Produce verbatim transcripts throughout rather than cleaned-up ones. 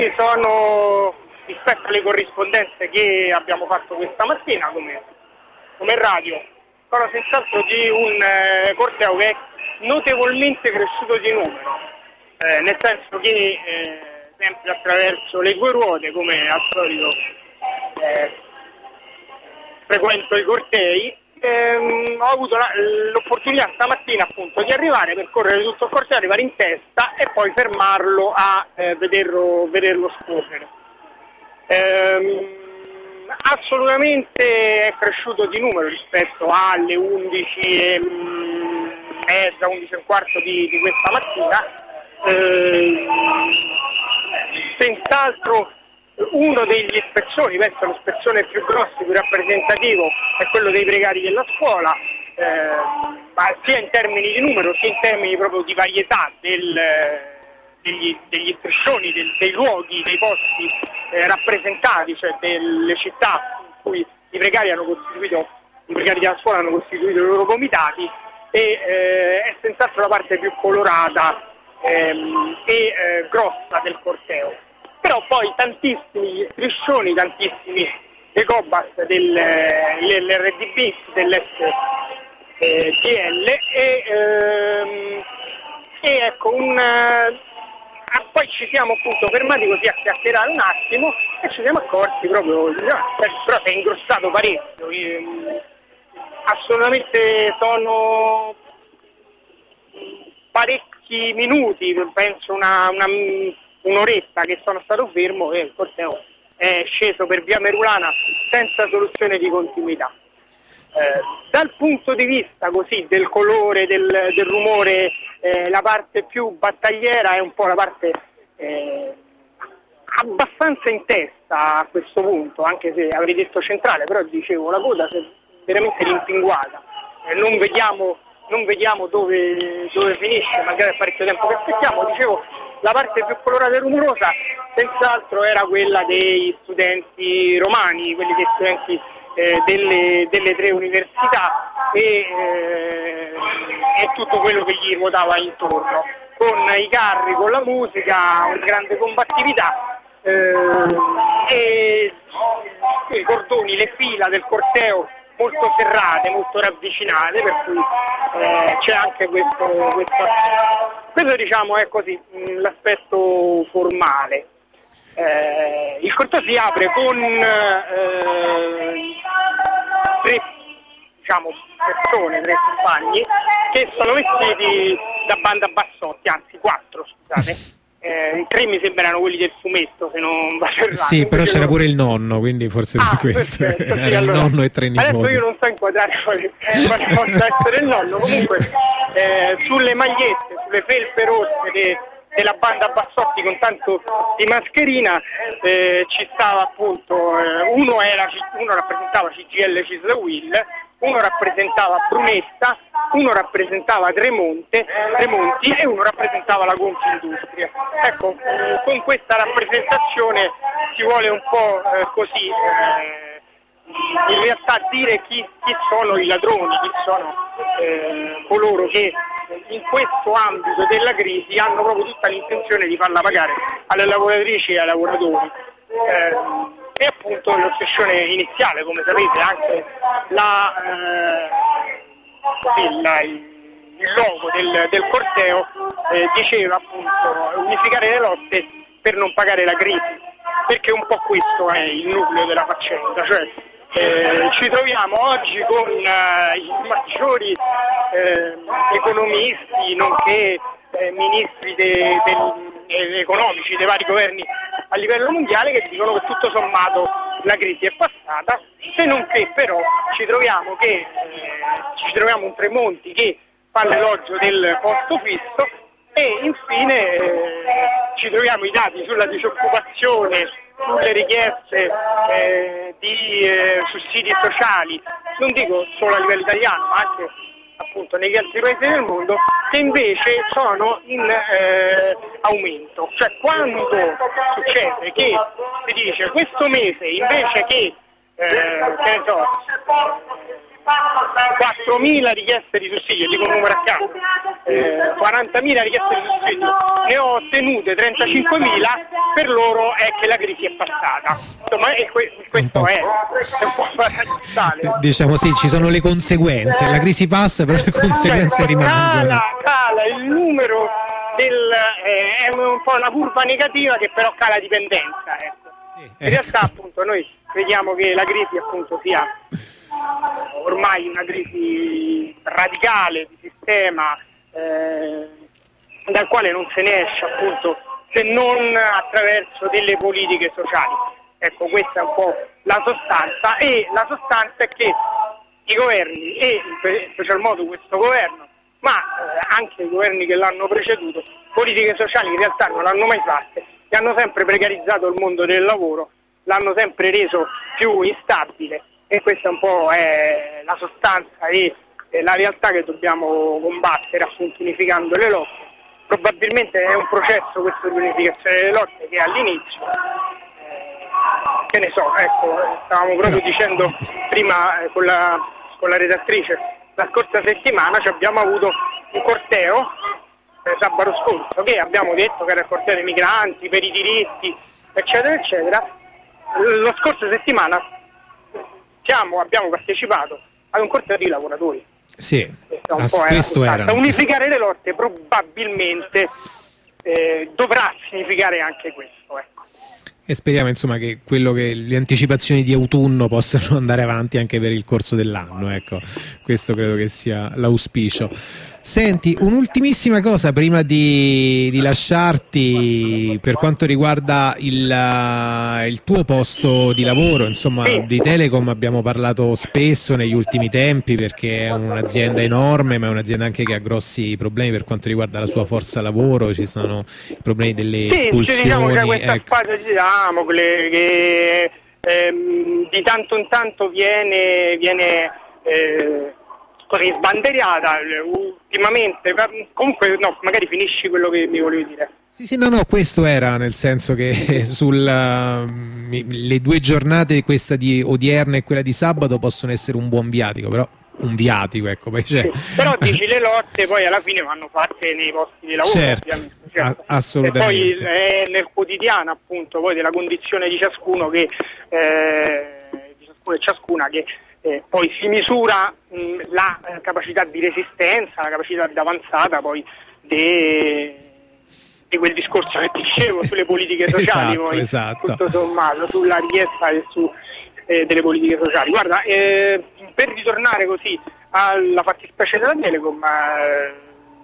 sono, rispetto alle corrispondenze che abbiamo fatto questa mattina come, come radio, sono senz'altro di un eh, corteo che è notevolmente cresciuto di numero, eh, nel senso che eh, sempre attraverso le due ruote, come al solito eh, frequento i cortei, ehm, ho avuto la, l'opportunità stamattina appunto di arrivare, percorrere tutto il corteo, arrivare in testa e poi fermarlo a eh, vederlo, vederlo scorrere. Ehm, assolutamente è cresciuto di numero rispetto alle undici e mezza, undici e un quarto di, di questa mattina. Ehm, senz'altro uno degli spezzoni, penso lo spezzone più grosso, più rappresentativo, è quello dei precari della scuola, eh, ma sia in termini di numero sia in termini proprio di varietà del, degli, degli striscioni, del, dei luoghi, dei posti eh, rappresentati, cioè delle città in cui i precari hanno costituito, i precari della scuola hanno costituito i loro comitati, e eh, è senz'altro la parte più colorata ehm, e eh, grossa del corteo. Però poi tantissimi striscioni, tantissimi ecobus dell'R D B, dell'S T L e, ehm, e ecco un ah, poi ci siamo appunto fermati così a chiacchierare un attimo e ci siamo accorti proprio, no, però si è ingrossato parecchio, ehm, assolutamente sono parecchi minuti, penso una, una un'oretta che sono stato fermo e il corteo è sceso per via Merulana senza soluzione di continuità. Eh, dal punto di vista così del colore, del, del rumore, eh, la parte più battagliera è un po' la parte eh, abbastanza in testa a questo punto, anche se avrei detto centrale, però dicevo la coda è veramente rimpinguata, eh, non vediamo, non vediamo dove, dove finisce, magari è parecchio tempo che aspettiamo. Dicevo, la parte più colorata e rumorosa senz'altro era quella dei studenti romani, quelli dei studenti eh, delle, delle tre università e, eh, e tutto quello che gli ruotava intorno, con i carri, con la musica, una grande combattività eh, e i cordoni, le fila del corteo molto serrate, molto ravvicinate, per cui eh, c'è anche questo, questo, questo diciamo è così l'aspetto formale. Eh, il corteo si apre con eh, tre diciamo, persone, tre compagni che sono vestiti da banda bassotti, anzi quattro scusate. Eh, tre mi sembrano quelli del fumetto, se non vado errato. Sì, però c'era pure il nonno, quindi forse ah, per questo perfetto, sì, era allora, il nonno e tre nipoti. Adesso io non so inquadrare quale, quale possa essere il nonno, comunque eh, sulle magliette, sulle felpe rosse de, della banda Bassotti con tanto di mascherina eh, ci stava appunto eh, uno, era, uno rappresentava C G I L Cisl-Will, uno rappresentava Brunetta, uno rappresentava Tremonte, Tremonti e uno rappresentava la Confindustria. Ecco, con questa rappresentazione si vuole un po' eh, così eh, in realtà dire chi, chi sono i ladroni, chi sono eh, coloro che in questo ambito della crisi hanno proprio tutta l'intenzione di farla pagare alle lavoratrici e ai lavoratori. Eh, e appunto l'ossessione iniziale, come sapete, anche la, eh, il, il logo del, del corteo eh, diceva appunto unificare le lotte per non pagare la crisi, perché un po' questo è il nucleo della faccenda, cioè eh, ci troviamo oggi con eh, i maggiori eh, economisti nonché eh, ministri de, de, economici dei vari governi a livello mondiale che dicono che tutto sommato la crisi è passata, se non che però ci troviamo che eh, ci troviamo un Tremonti che fa l'elogio del posto fisso e infine eh, ci troviamo i dati sulla disoccupazione, sulle richieste eh, di eh, sussidi sociali, non dico solo a livello italiano ma anche appunto negli altri paesi del mondo, che invece sono in eh, aumento. Cioè quando succede che si dice questo mese invece che, eh, che ne so, quattromila richieste di sussidio, dico un numero a caso, eh, quarantamila richieste di sussidio, ne ho ottenute trentacinquemila, per loro è che la crisi è passata. Insomma, e que- questo è, è un po' paradossale. Diciamo sì, ci sono le conseguenze, la crisi passa, però le conseguenze cioè, rimangono. Cala, cala il numero del, eh, è un po' una curva negativa che però cala dipendenza. Ecco. In realtà appunto noi vediamo che la crisi appunto sia ormai una crisi radicale di sistema, eh, dal quale non se ne esce appunto se non attraverso delle politiche sociali. Ecco, questa è un po' la sostanza, e la sostanza è che i governi, e in special modo questo governo, ma eh, anche i governi che l'hanno preceduto, politiche sociali in realtà non l'hanno mai fatte, e hanno sempre precarizzato il mondo del lavoro, l'hanno sempre reso più instabile, e questa un po' è la sostanza e eh, la realtà che dobbiamo combattere, appunto unificando le lotte. Probabilmente è un processo questo di unificazione delle lotte che è all'inizio, eh, che ne so, ecco, stavamo proprio dicendo prima eh, con, la, con la redattrice, la scorsa settimana ci abbiamo avuto un corteo, eh, sabato scorso, che abbiamo detto che era il corteo dei migranti, per i diritti, eccetera, eccetera. La scorsa settimana siamo, abbiamo partecipato ad un corteo di lavoratori. Sì, Questa un ass- po' questo era. era. Unificare le lotte probabilmente eh, dovrà significare anche questo, ecco. E speriamo insomma che quello che le anticipazioni di autunno possano andare avanti anche per il corso dell'anno, ecco, questo credo che sia l'auspicio. Senti, un'ultimissima cosa prima di, di lasciarti, per quanto riguarda il, uh, il tuo posto di lavoro, insomma, Sì. di Telecom abbiamo parlato spesso negli ultimi tempi, perché è un'azienda enorme, ma è un'azienda anche che ha grossi problemi per quanto riguarda la sua forza lavoro, ci sono i problemi delle Sì, espulsioni. diciamo che questa ecco. spada di Damocle che ehm, di tanto in tanto viene, viene eh, così sbanderiata ultimamente, comunque no, magari finisci quello che mi volevi dire. Sì, sì, no, no, questo era, nel senso che sulla, le due giornate, questa di odierna e quella di sabato, possono essere un buon viatico, però un viatico, ecco, poi c'è. Sì, però dici le lotte poi alla fine vanno fatte nei posti di lavoro, certo, ovviamente. Certo. A- assolutamente. E poi è nel quotidiano appunto poi della condizione di ciascuno che eh, di ciascuno e ciascuna che eh, poi si misura mh, la eh, capacità di resistenza, la capacità di avanzata poi de... di quel discorso che dicevo sulle politiche sociali, esatto, poi, esatto. tutto sommato, sulla richiesta e su eh, delle politiche sociali. Guarda, eh, per ritornare così alla fattispecie della Telecom, eh,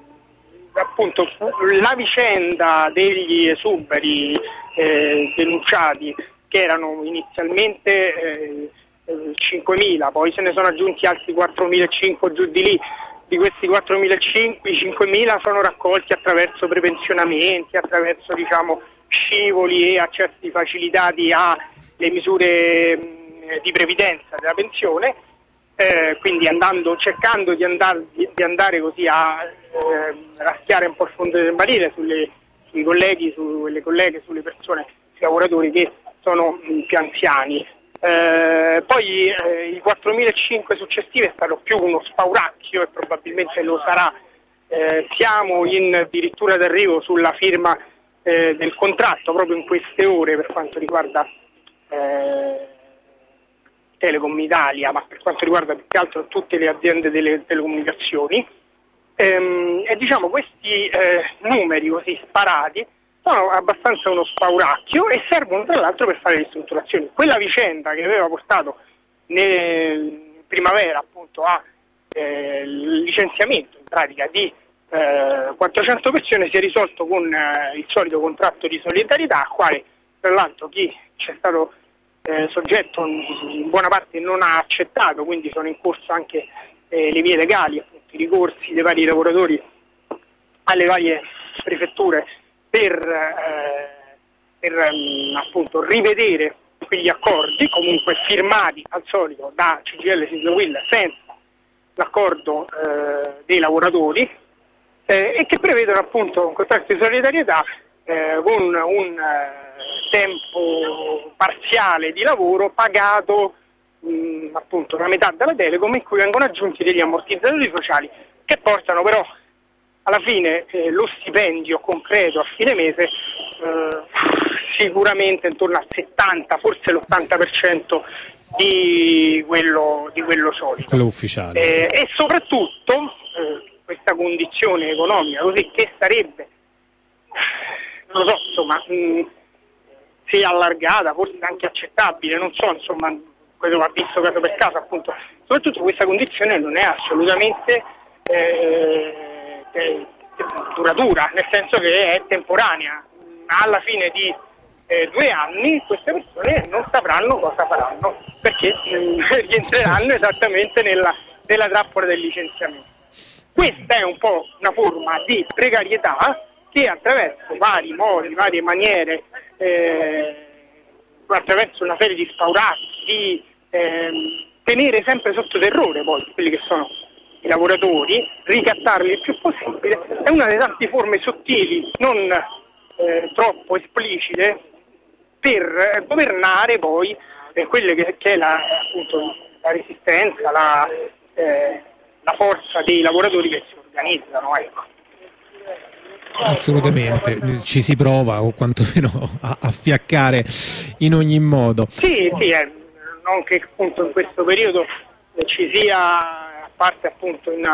appunto la vicenda degli esuberi eh, denunciati, che erano inizialmente eh, cinquemila, poi se ne sono aggiunti altri quattromilacinquecento giù di lì. Di questi quattromilacinquecento, i cinquemila sono raccolti attraverso prepensionamenti, attraverso diciamo scivoli e accessi facilitati alle misure mh, di previdenza della pensione, eh, quindi andando, cercando di, andar, di, di andare così a eh, raschiare un po' il fondo del barile sulle, sui colleghi, sulle colleghe, sulle persone, sui lavoratori che sono mh, più anziani. Eh, poi eh, i quattromilacinquecento successivi è stato più uno spauracchio, e probabilmente lo sarà. Eh, siamo in addirittura d'arrivo sulla firma eh, del contratto proprio in queste ore per quanto riguarda eh, Telecom Italia, ma per quanto riguarda più che altro tutte le aziende delle telecomunicazioni. Ehm, e diciamo questi eh, numeri così sparati sono abbastanza uno spauracchio e servono tra l'altro per fare le ristrutturazioni. Quella vicenda che aveva portato nel primavera appunto a eh, licenziamento in pratica di eh, quattrocento persone si è risolto con eh, il solito contratto di solidarietà, al quale tra l'altro chi c'è stato eh, soggetto in buona parte non ha accettato, quindi sono in corso anche eh, le vie legali, appunto, i ricorsi dei vari lavoratori alle varie prefetture per, eh, per um, appunto rivedere quegli accordi, comunque firmati al solito da C G I L, Cisl Will, senza l'accordo eh, dei lavoratori, eh, e che prevedono appunto un contratto di solidarietà eh, con un eh, tempo parziale di lavoro pagato mh, mh, appunto la metà della Telecom, in cui vengono aggiunti degli ammortizzatori sociali che portano però alla fine eh, lo stipendio concreto a fine mese eh, sicuramente intorno al settanta, forse l'ottanta per cento di quello, di quello solito. Quello ufficiale. Eh, e soprattutto eh, questa condizione economica così che sarebbe, non lo so, insomma, mh, se allargata, forse anche accettabile, non so, insomma, quello va visto caso per caso, appunto, soprattutto questa condizione non è assolutamente eh, eh, duratura, nel senso che è temporanea. Alla fine di eh, due anni queste persone non sapranno cosa faranno, perché eh, rientreranno esattamente nella, nella trappola del licenziamento. Questa è un po' una forma di precarietà che attraverso vari modi, varie maniere, eh, attraverso una serie di spaurati, di eh, tenere sempre sotto terrore poi quelli che sono i lavoratori, ricattarli il più possibile, è una delle tante forme sottili, non eh, troppo esplicite, per governare poi eh, quelle che, che è la, appunto, la resistenza, la, eh, la forza dei lavoratori che si organizzano, ecco. Assolutamente, ci si prova o quantomeno a, a fiaccare in ogni modo. Sì, sì, eh, non che appunto in questo periodo eh, ci sia, a parte appunto in,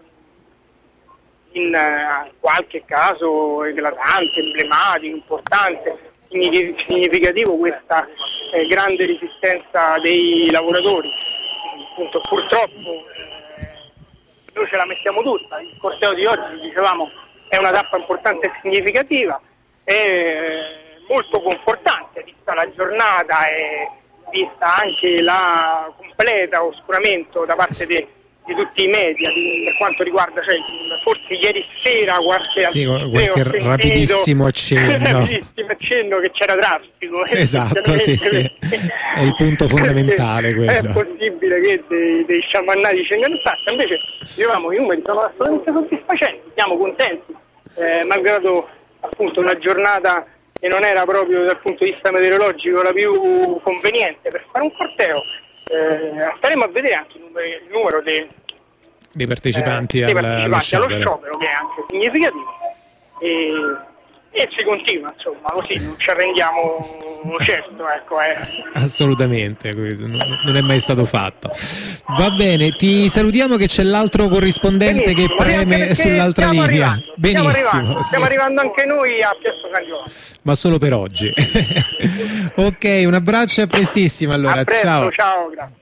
in uh, qualche caso eclatante, emblematico, importante, significativo questa eh, grande resistenza dei lavoratori. Appunto, purtroppo eh, noi ce la mettiamo tutta, il corteo di oggi, dicevamo, è una tappa importante e significativa, è molto confortante vista la giornata e vista anche la completa oscuramento da parte di, di tutti i media di, per quanto riguarda, cioè, forse ieri sera qualche, sì, qualche sentito, rapidissimo accenno rapidissimo accenno che c'era traffico. Esatto, sì, sì. È il punto fondamentale quello. È possibile che dei, dei sciamannati scendano in tassa, invece dicevamo i numeri sono assolutamente soddisfacenti, siamo contenti, eh, malgrado appunto una giornata che non era proprio dal punto di vista meteorologico la più conveniente per fare un corteo. Eh, staremo a vedere anche il numero, il numero dei, dei partecipanti, eh, al, dei partecipanti allo, allo sciopero, che è anche significativo, e, e si continua, insomma, così non ci arrendiamo certo, ecco, eh. Assolutamente, non è mai stato fatto. Va bene, ti salutiamo che c'è l'altro corrispondente Benissimo, che preme sull'altra linea. Arrivando, Benissimo. Stiamo arrivando, sì. stiamo arrivando anche noi a Piazza San Giovanni. Ma solo per oggi. Ok, un abbraccio e a prestissimo allora. A presto, ciao. Ciao, grazie.